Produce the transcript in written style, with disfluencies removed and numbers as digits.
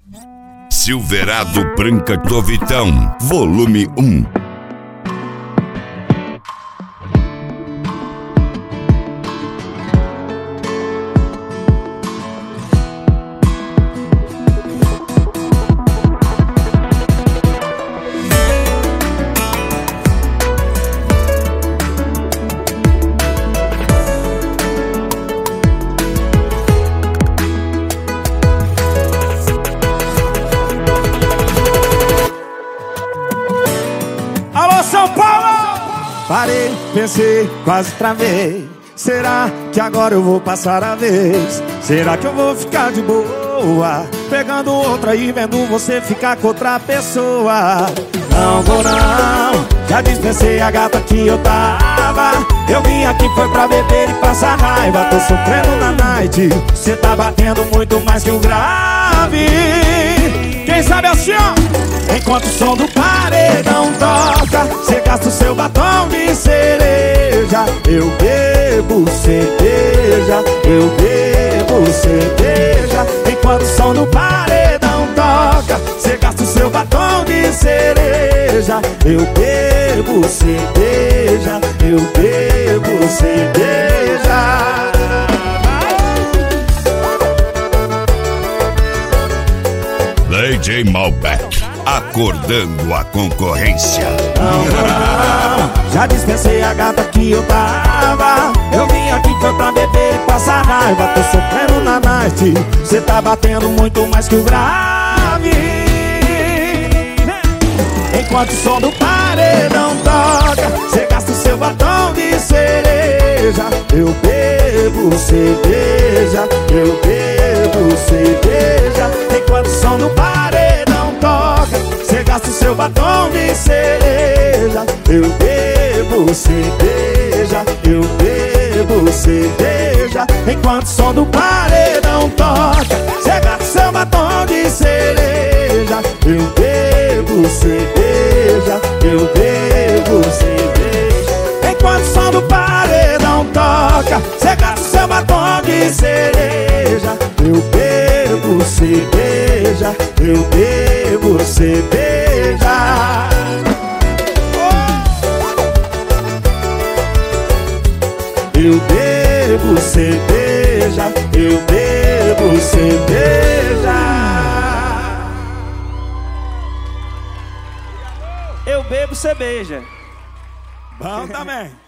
Silverado Branca do Vitão, volume 1. São Paulo! Parei, pensei, quase travei. Será que agora eu vou passar a vez? Será que eu vou ficar de boa pegando outra e vendo você ficar com outra pessoa? Não vou não, já dispensei a gata que eu tava. Eu vim aqui foi pra beber e passar raiva. Tô sofrendo na night, cê tá batendo muito mais que o grave. Quem sabe assim, ó? Enquanto o som do paredão toca, cê gasta o seu batom de cereja. Eu bebo cerveja, eu bebo cerveja. Enquanto o som do paredão toca, cê gasta o seu batom de cereja. Eu bebo cerveja, eu bebo cerveja. DJ Malbec, acordando a concorrência. Não, já dispensei a gata que eu tava. Eu vim aqui foi pra beber e passar raiva. Tô sofrendo na night, cê tá batendo muito mais que o grave. Enquanto o som do paredão toca, cê gasta o seu batom de cereja. Eu bebo cerveja, eu bebo cerveja. Enquanto o som do paredão toca, cê gasta o seu batom de cereja. Eu bebo cerveja, eu bebo cerveja. Enquanto o som do paredão toca, cê gasta o seu batom de cereja. Eu bebo cerveja, eu bebo cerveja. Enquanto o som do paredão toca, cê gasta o seu batom de cereja. Eu bebo cerveja, eu bebo cerveja. Eu bebo cerveja, eu bebo cerveja. Eu bebo cerveja. Bom também.